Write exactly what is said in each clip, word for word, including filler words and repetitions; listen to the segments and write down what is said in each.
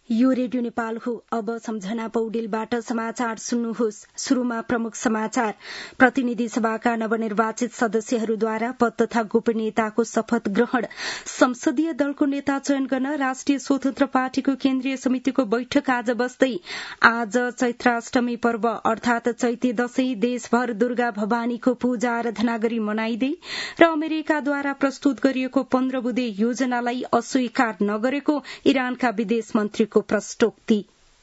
यो रेडियो नेपाल हो। अब सम्झना पौडेलबाट समाचार सुन्नुहोस्। शुरूमा प्रमुख समाचार। प्रतिनिधि सभाका नवनिर्वाचित सदस्यहरूद्वारा पद तथा गोपनीयताको शपथ ग्रहण। संसदीय दलको नेता चयन गर्न राष्ट्रिय स्वतन्त्र पार्टीको केन्द्रीय समितिको बैठक आज बस्दै। आज चैत्राष्टमी पर्व अर्थात चैते दशैं देशभर दुर्गा भवानीको पूजा आराधना गरी मनाइँदै र अमेरिकाद्वारा प्रस्तुत गरिएको पन्ध्र बुँदे योजनालाई अस्वीकार नगरेको इरानका विदेश मन्त्रीको प्रस्तोक्ति।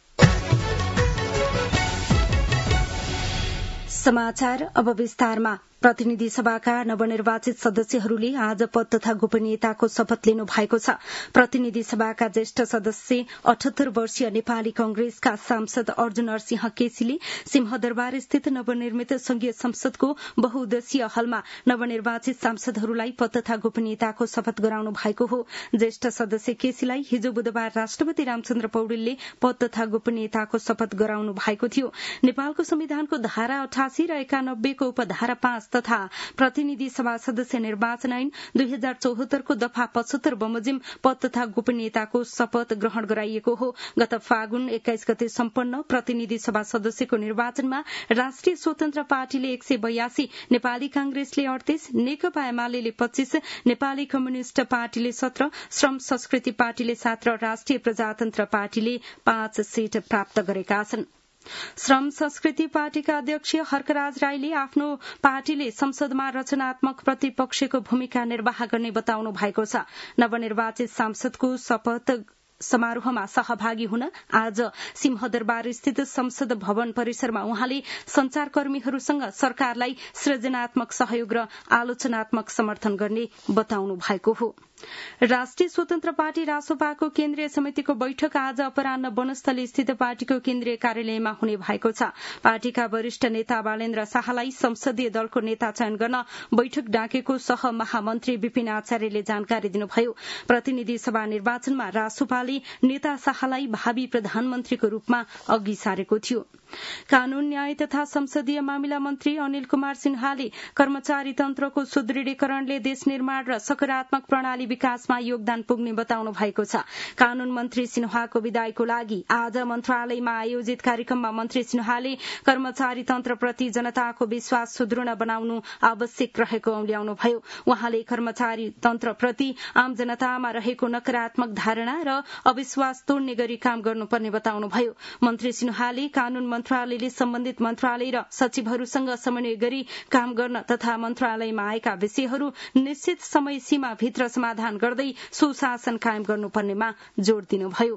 समाचार अब विस्तारमा। प्रतिनिधि सभाका नवनिर्वाचित सदस्यहरूले आज पद तथा गोपनीयताको शपथ लिनु भएको छ। प्रतिनिधि सभाका ज्येष्ठ सदस्य अठहत्तर वर्षीय नेपाली कंग्रेसका सांसद अर्जुन नरसिंह केसीले सिंहदरबार स्थित नवनिर्मित संघीय संसदको बहुउद्देश्यीय हलमा नवनिर्वाचित सांसदहरूलाई पद तथा गोपनीयताको शपथ गराउनु भएको हो। ज्येष्ठ सदस्य केसीलाई हिजो बुधबार राष्ट्रपति रामचन्द्र पौडेलले पद तथा गोपनीयताको शपथ गराउनु भएको थियो। नेपालको संविधानको धारा अठासी र एकानब्बेको उपधारा पाँच तथा प्रतिनिधि सभा सदस्य निर्वाचन ऐन दुई हजार चौहत्तरको दफा पचहत्तर बमोजिम पद तथा गोपनीयताको शपथ ग्रहण गराइएको हो। गत फागुन एक्काइस गते सम्पन्न प्रतिनिधि सभा सदस्यको निर्वाचनमा राष्ट्रिय स्वतन्त्र पार्टीले एक सय बयासी, नेपाली कांग्रेसले अडतीस, नेकपा एमाले पच्चीस, नेपाली कम्युनिष्ट पार्टीले सत्र, श्रम संस्कृति पार्टीले सात र राष्ट्रिय प्रजातन्त्र पार्टीले पाँच सीट प्राप्त गरेका छन्। श्रम संस्कृति पार्टीका अध्यक्ष हर्कराज राईले आफ्नो पार्टीले संसदमा रचनात्मक प्रतिपक्षको भूमिका निर्वाह गर्ने बताउनु भएको छ। नवनिर्वाचित सांसदको शपथ समारोहमा सहभागी हुन आज सिंहदरबार स्थित संसद भवन परिसरमा उहाँले संचारकर्मीहरूसँग सरकारलाई सृजनात्मक सहयोग र आलोचनात्मक समर्थन गर्ने बताउनु भएको हो। राष्ट्रिय स्वतन्त्र पार्टी रासोपाको केन्द्रीय समितिको बैठक आज अपराह्न वनस्थली स्थित पार्टीको केन्द्रीय कार्यालयमा हुने भएको छ। पार्टीका वरिष्ठ नेता बालेन्द्र शाहलाई संसदीय दलको नेता चयन गर्न बैठक डाकेको सह महामन्त्री विपिन आचार्यले जानकारी दिनुभयो। प्रतिनिधि सभा निर्वाचनमा रासोपाले नेता शाहलाई भावी प्रधानमन्त्रीको रूपमा अघि सारेको थियो। कानून न्याय तथा संसदीय मामिला मन्त्री अनिल कुमार सिन्हाले कर्मचारी तन्त्रको सुदृढीकरणले देश निर्माण र सकारात्मक प्रणाली विकासमा योगदान पुग्ने बताउनु भएको छ। कानून मन्त्री सिन्हाको विदाईको लागि आज मन्त्रालयमा आयोजित कार्यक्रममा मन्त्री सिन्हाले कर्मचारी तन्त्रप्रति जनताको विश्वास सुदृढ बनाउनु आवश्यक रहेको औल्याउनुभयो। उहाँले कर्मचारी तन्त्रप्रति आम जनतामा रहेको नकारात्मक धारणा र अविश्वास तोड्ने गरी काम गर्नुपर्ने बताउनुभयो। मन्त्री सिन्हाले कानून मन्त्रालयले सम्बन्धित मन्त्रालय र सचिवहरूसँग समन्वय गरी काम गर्न तथा मन्त्रालयमा आएका विषयहरू निश्चित समय सीमा भित्र समाधान गर्दै सुशासन कायम गर्नुपर्नेमा जोड़ दिनुभयो।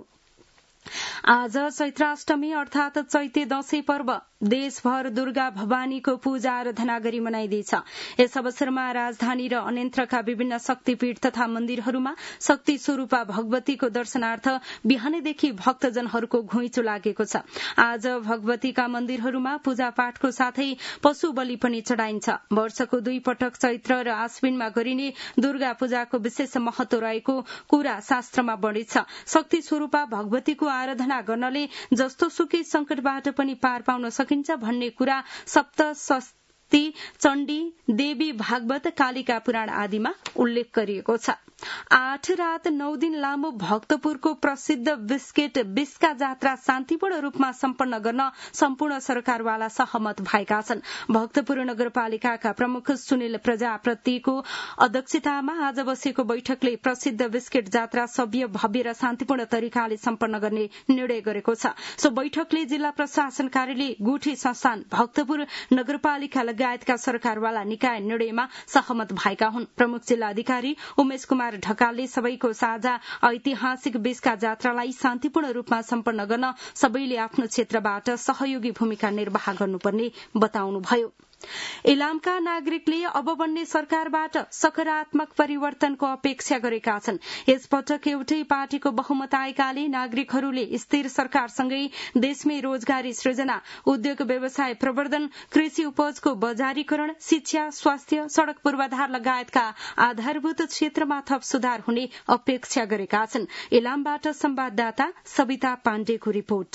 आज चैत्राष्टमी अर्थात चैते दशैं पर्व देशभर दुर्गा भवानीको पूजा आराधना गरी मनाइँदैछ। यस अवसरमा राजधानी र अन्यत्रका विभिन्न शक्तिपीठ तथा मन्दिरहरूमा शक्ति स्वरूपा भगवतीको दर्शनार्थ बिहानैदेखि भक्तजनहरूको घुइँचो लागेको छ। आज भगवतीका मन्दिरहरूमा पूजा पाठको साथै पशु बलि पनि चढ़ाइन्छ। वर्षको दुई पटक चैत्र र आश्विनमा गरिने दुर्गा पूजाको विशेष महत्व रहेको कुरा शास्त्रमा वर्णित छ। शक्ति स्वरूपा भगवतीको आराधना गर्नले जस्तो सुकै संकटबाट पनि पार पाउन सकिन्छ भन्ने कुरा सप्त शक्ति, चण्डी, देवी भागवत, कालिका पुराण आदिमा उल्लेख गरिएको छ। आठ रात नौ दिन लामो भक्तपुरको प्रसिद्ध बिस्केट बिस्का जात्रा शान्तिपूर्ण रूपमा सम्पन्न गर्न सम्पूर्ण सरकारवाला सहमत भएका छन्। भक्तपुर नगरपालिकाका प्रमुख सुनिल प्रजापतिको अध्यक्षतामा आज बसेको बैठकले प्रसिद्ध बिस्केट जात्रा सभ्य, भव्य र शान्तिपूर्ण तरिकाले सम्पन्न गर्ने निर्णय गरेको छ। सो बैठकले जिल्ला प्रशासन कार्यालय, गुठी संस्थान, भक्तपुर नगरपालिका लगायतका सरकारवाला निकाय निर्णयमा सहमत भएका हुन्। प्रमुख जिल्ला अधिकारी उमेश कुमार ढकालले सबैको साझा ऐतिहासिक बिस्का जात्रालाई शान्तिपूर्ण रूपमा सम्पन्न गर्न सबैले आफ्नो क्षेत्रबाट सहयोगी भूमिका निर्वाह गर्नुपर्ने बताउनुभयो। इलामका नागरिकले अब बन्ने सरकारबाट सकारात्मक परिवर्तनको अपेक्षा गरेका छन्। यसपटक एउटै पार्टीको बहुमत आएकाले नागरिकहरूले स्थिर सरकारसँगै देशमै रोजगारी सृजना, उद्योग व्यवसाय प्रवर्धन, कृषि उपजको बजारीकरण, शिक्षा, स्वास्थ्य, सड़क पूर्वाधार लगायतका आधारभूत क्षेत्रमा थप सुधार हुने अपेक्षा गरेका छन्। इलामबाट संवाददाता सविता पाण्डेको रिपोर्ट।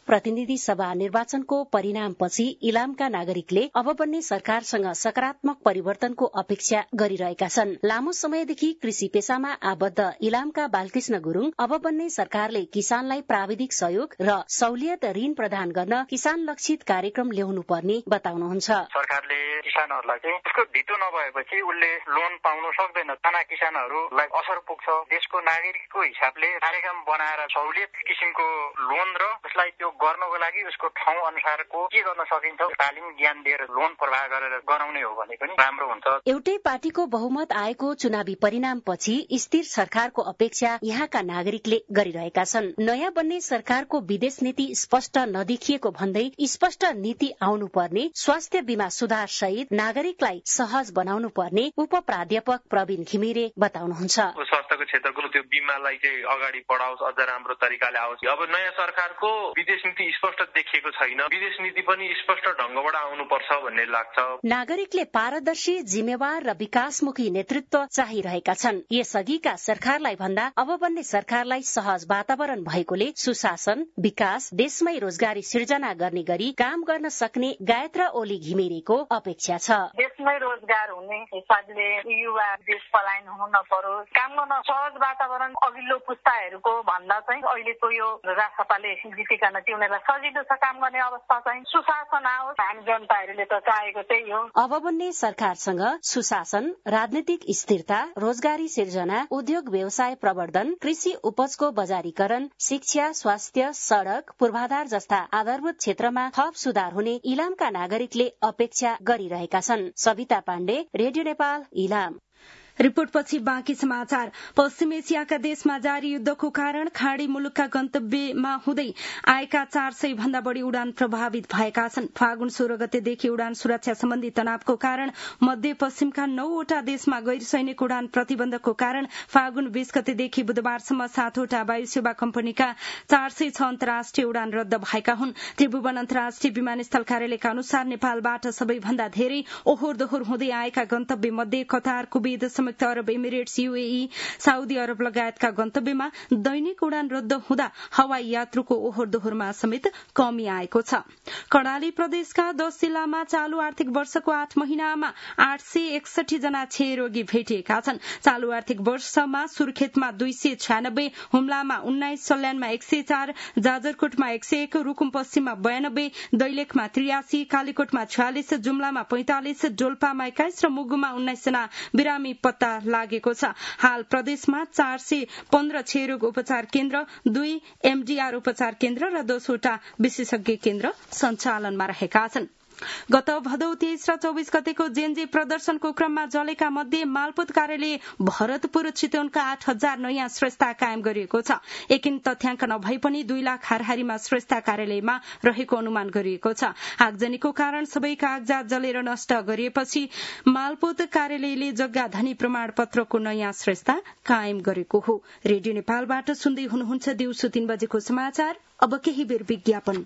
प्रतिनिधि सभा निर्वाचनको परिणामपछि इलामका नागरिकले अब बन्ने सरकारसँग सकारात्मक परिवर्तनको अपेक्षा गरिरहेका छन्। लामो समयदेखि कृषि पेशामा आबद्ध इलामका बालकृष्ण गुरूङ अब बन्ने सरकारले किसानलाई प्राविधिक सहयोग र सहुलियत ऋण प्रदान गर्न किसान लक्षित कार्यक्रम ल्याउनु पर्ने बताउनुहुन्छ। सरकारले किसानहरूलाई चाहिँ उसको धितो नभएपछि उसले लोन पाउन सक्दैन। साना किसानहरूलाई असर पुग्छ। देशको नागरिकको हिसाबले कार्यक्रम बनाएर सहुलियत किसिमको लोन र उसलाई त्यो गर्नको लागि उसको ठाउँ अनुसारको के गर्न सकिन्छ तालिम ज्ञान दिएर लोन प्रवाह गरेर गराउने हो भने पनि राम्रो हुन्छ। एउटै पार्टीको बहुमत आएको चुनावी परिणामपछि स्थिर सरकारको अपेक्षा यहाँका नागरिकले गरिरहेका छन्। नयाँ बन्ने सरकारको विदेश नीति स्पष्ट नदेखिएको भन्दै स्पष्ट नीति आउनु पर्ने, स्वास्थ्य बीमा सुधार सहित नागरिकलाई सहज बनाउनु पर्ने उप प्राध्यापक प्रवीण घिमिरे बताउनुहुन्छ। स्वास्थ्यको क्षेत्रको त्यो बीमालाई चाहिँ अगाडि बढाओस्, अझ राम्रो तरिकाले आओस्। अब नयाँ सरकारको विदेश नीति स्पष्ट देखिएको छैन, विदेश नीति पनि स्पष्ट ढंगबाट आउनुपर्छ भन्ने लाग्छ। नागरिकले पारदर्शी, जिम्मेवार र विकासमुखी नेतृत्व चाहिरहेका छन्। यसअघिका सरकारलाई भन्दा अब बन्ने सरकारलाई सहज वातावरण भएकोले सुशासन, विकास, देशमै रोजगारी सिर्जना गर्ने गरी काम गर्न सक्ने गायत्री ओली घिमिरेको अपेक्षा छ। देशमै रोजगार हुने हिसाबले युवा देश पलायन हुन नपरोस्, काम गर्न सहज वातावरण अघिल्लो पुस्ताहरूको भन्दा चाहिँ अहिलेको यो राष्ट्रपाले जितेका न उनीहरूलाई सजिलो छ काम गर्ने अवस्था चाहिँ सुशासन आओस्। हामी जनताहरूले त चाहेको त्यही हो। अब बन्ने सरकारसँग सुशासन, राजनीतिक स्थिरता, रोजगारी सिर्जना, उद्योग व्यवसाय प्रवर्धन, कृषि उपजको बजारीकरण, शिक्षा, स्वास्थ्य, सड़क, पूर्वाधार जस्ता आधारभूत क्षेत्रमा थप सुधार हुने इलामका नागरिकले अपेक्षा गरिरहेका छन्। सविता पाण्डे, रेडियो नेपाल, इलाम। रिपोर्टपछि बाँकी समाचार। पश्चिम एसियाका देशमा जारी युद्धको कारण खाड़ी मुलुकका गन्तव्यमा हुँदै आएका चार सय भन्दा बढ़ी उडान प्रभावित भएका छन्। फागुन सोह्र गतेदेखि उडान सुरक्षा सम्बन्धी तनावको कारण मध्य पश्चिमका नौवटा देशमा गैर सैनिक उडान प्रतिबन्धको कारण फागुन बीस गतेदेखि बुधबारसम्म सातवटा वायु सेवा कम्पनीका चार सय छ अन्तर्राष्ट्रिय उडान रद्द भएका हुन्। त्रिभुवन अन्तर्राष्ट्रिय विमानस्थल कार्यालयका अनुसार नेपालबाट सबैभन्दा धेरै ओहोर दोहोर हुँदै आएका गन्तव्य मध्ये कतार, कुवेत, संयुक्त अरब इमिरेट्स, यूएई, साउदी अरब लगायतका गन्तव्यमा दैनिक उडान रद्द हुँदा हवाई यात्रुको ओहोर दोहोरमा समेत कमी आएको छ। कर्णाली प्रदेशका दश जिल्लामा चालू आर्थिक वर्षको आठ महिनामा आठ सय एकसठी जना क्षयरोगी भेटिएका छन्। चालू आर्थिक वर्षमा सुर्खेतमा दुई सय छ्यानब्बे, हुम्लामा उन्नाइस, सल्यानमा एक सय चार, जाजरकोटमा एक सय एक, रुकुम पश्चिममा बयानब्बे, दैलेखमा त्रियासी, कालीकोटमा छयालिस, जुम्लामा पैंतालिस, डोल्पामा एक्काइस र मुगुमा उन्नाइस जना बिरामी पत्ता लागेको छ। हाल प्रदेशमा चार सय पन्ध्र क्षयरोग उपचार केन्द्र, दुई एमडीआर उपचार केन्द्र र दसवटा विशेषज्ञ केन्द्र सञ्चालनमा रहेका छन्। गत भदौ तेइस र चौबिस गतेको जेनजे प्रदर्शनको क्रममा जलेका मध्ये मालपोत कार्यालय भरतपुर चितवनका आठ हजार नयाँ श्रेष्ठता कायम गरिएको छ। एकिन तथ्याङ्क नभए पनि दुई लाख हारहारीमा श्रेष्ठता कार्यालयमा रहेको अनुमान गरिएको छ। आगजनीको कारण सबै कागजात जलेर नष्ट गरिएपछि मालपोत कार्यालयले जग्गा धनी प्रमाण पत्रको नयाँ श्रेष्ठता कायम गरेको हो। रेडियो नेपालबाट सुन्दै हुनुहुन्छ दिउँसो तीन बजेको समाचार। अब केही बेर विज्ञापन।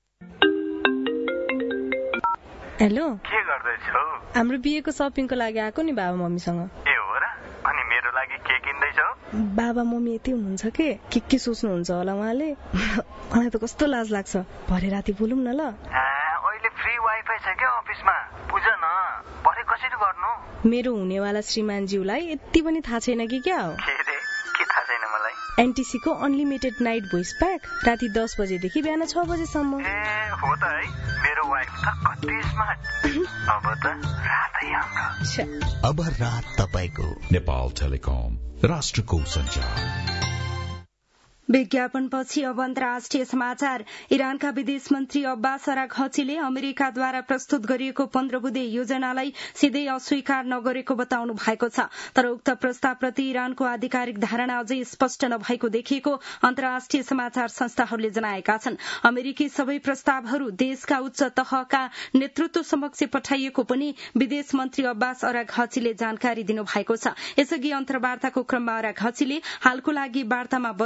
हेलो, के गर्दैछौ? हाम्रो बिहेको सपिङको लागि आएको नि बाबा मम्मीसँग। ए हो र? अनि मेरो लागि के किन्दैछौ? बाबा मम्मी यति हुनुहुन्छ के के के सोच्नुहुन्छ होला उहाँले। मलाई त कस्तो लाज लाग्छ। भरे राति बोलौँ न ल। अहिले फ्री वाइफाई छ क्या अफिसमा, बुझ न। भरे कसरी गर्नु? मेरो हुनेवाला श्रीमानज्यूलाई यति पनि थाहा छैन कि क्या हो? के रे? के थाहा छैन मलाई? एनटीसी को अनलिमिटेड नाइट भोइस प्याक राति दस बजेदेखि बिहान छ बजेसम्म। ए हो त है, मेरो वाइफ त कति स्मार्ट। अब त रातै हाम्रो। अब रात तपाईको। नेपाल टेलिकम, राष्ट्रको सञ्चार। विज्ञापनपछि अब अन्तर्राष्ट्रिय समाचार। इरानका विदेश मन्त्री अब्बास अराघचीले अमेरिकाद्वारा प्रस्तुत गरिएको पन्ध्र बुँदे योजनालाई सिधै अस्वीकार नगरेको बताउनु भएको छ। तर उक्त प्रस्तावप्रति इरानको आधिकारिक धारणा अझै स्पष्ट नभएको देखिएको अन्तर्राष्ट्रिय समाचार संस्थाहरूले जनाएका छन्। अमेरिकी सबै प्रस्तावहरू देशका उच्च तहका नेतृत्व समक्ष पठाइएको पनि विदेश मन्त्री अब्बास अराघचीले जानकारी दिनुभएको छ। यसअघि अन्तर्वार्ताको क्रममा अराघचीले हालको लागि वार्तामा बस्ने कुनै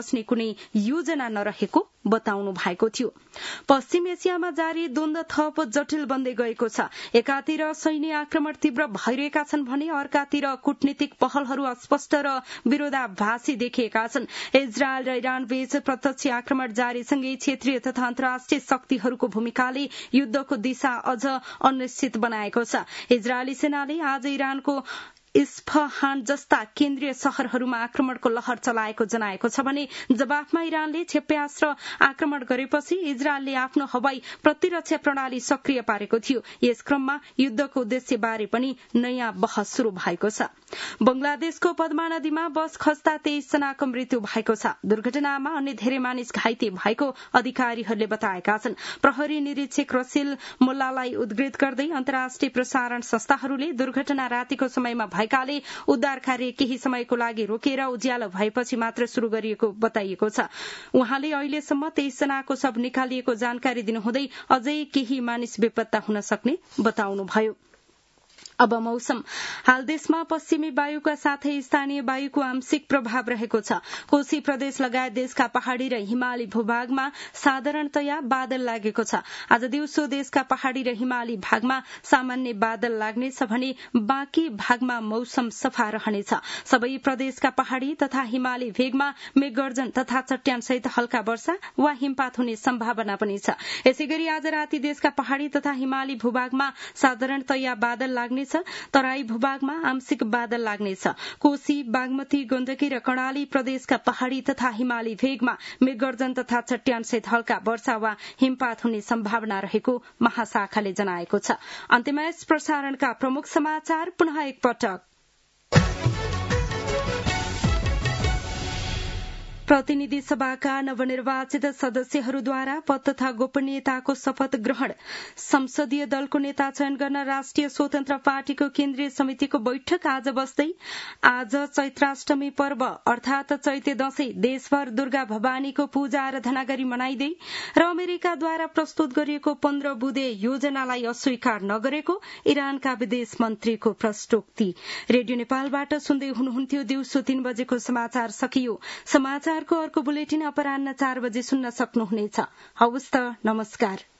कुनै योजना नरहेको बताउनु भएको थियो। पश्चिम एसियामा जारी द्वन्द्व थप जटिल बन्दै गएको छ। एकातिर सैन्य आक्रमण तीव्र भइरहेका छन् भने अर्कातिर कूटनीतिक पहलहरू अस्पष्ट र विरोधाभासी देखिएका छन्। इजरायल र इरान बीच प्रत्यक्ष आक्रमण जारीसँगै क्षेत्रीय तथा अन्तर्राष्ट्रिय शक्तिहरूको भूमिकाले युद्धको दिशा अझ अनिश्चित बनाएको छ। इजरायली सेनाले आज इरानको इस्फहान जस्ता केन्द्रीय शहरहरूमा आक्रमणको लहर चलाएको जनाएको छ भने जवाफमा इरानले क्षेप्यास्त्र आक्रमण गरेपछि इजरायलले आफ्नो हवाई प्रतिरक्षा प्रणाली सक्रिय पारेको थियो। यस क्रममा युद्धको उद्देश्यबारे पनि नयाँ बहस शुरू भएको छ। बंगलादेशको पद्मा नदीमा बस खस्दा तेइस जनाको मृत्यु भएको छ। दुर्घटनामा अन्य धेरै मानिस घाइते भएको अधिकारीहरूले बताएका छन्। प्रहरी निरीक्षक रसिल मोल्लालाई उद्धृत गर्दै अन्तर्राष्ट्रिय प्रसारण संस्थाहरूले दुर्घटना रातिको समयमा भएकाले उद्धार कार्य केही समयको लागि रोकेर उज्यालो भएपछि मात्र शुरू गरिएको बताइएको छ। उहाँले अहिलेसम्म तेइस जनाको शव निकालिएको जानकारी दिनुहुँदै अझै केही मानिस बेपत्ता हुन सक्ने बताउनुभयो। अब मौसम। हाल देशमा पश्चिमी वायुका साथै स्थानीय वायुको आंशिक प्रभाव रहेको छ। कोशी प्रदेश लगायत देशका पहाड़ी र हिमाली भूभागमा साधारणतया बादल लागेको छ। आज दिउँसो देशका पहाड़ी र हिमाली भागमा सामान्य बादल लाग्नेछ भने बाँकी भागमा मौसम सफा रहनेछ। सबै प्रदेशका पहाड़ी तथा हिमाली भेगमा मेघगर्जन तथा चट्यान सहित हल्का वर्षा वा हिमपात हुने सम्भावना पनि छ। यसैगरी आज राति देशका पहाड़ी तथा हिमाली भूभागमा साधारणतया बादल लाग्नेछ। तराई भूभागमा आंशिक बादल लाग्नेछ। कोशी, बागमती, गण्डकी र कर्णाली प्रदेशका पहाड़ी तथा हिमाली भेगमा मेघगर्जन तथा चट्यान सहित हल्का वर्षा वा हिमपात हुने सम्भावना रहेको महाशाखाले जनाएको छ। अन्त्यमा यस प्रसारणका प्रमुख समाचार पुनः एकपटक। प्रतिनिधि सभाका नवनिर्वाचित सदस्यहरूद्वारा पद तथा गोपनीयताको शपथ ग्रहण। संसदीय दलको नेता चयन गर्न राष्ट्रिय स्वतन्त्र पार्टीको केन्द्रीय समितिको बैठक आज बस्दै। आज चैत्राष्टमी पर्व अर्थात चैते दशैं देशभर दुर्गा भवानीको पूजा आराधना गरी मनाइँदै र अमेरिकाद्वारा प्रस्तुत गरिएको पन्ध्र बुँदे योजनालाई अस्वीकार नगरेको इरानका विदेश मन्त्रीको प्रष्टोक्ति। रेडियो नेपालबाट सुन्दै हुनुहुन्थ्यो। दिउँसो तीन बजेको समाचार सकियो। समाचार को अर्को बुलेटिन अपराह्न चार बजे सुन्न सक्नुहुनेछ। हवस् त, नमस्कार।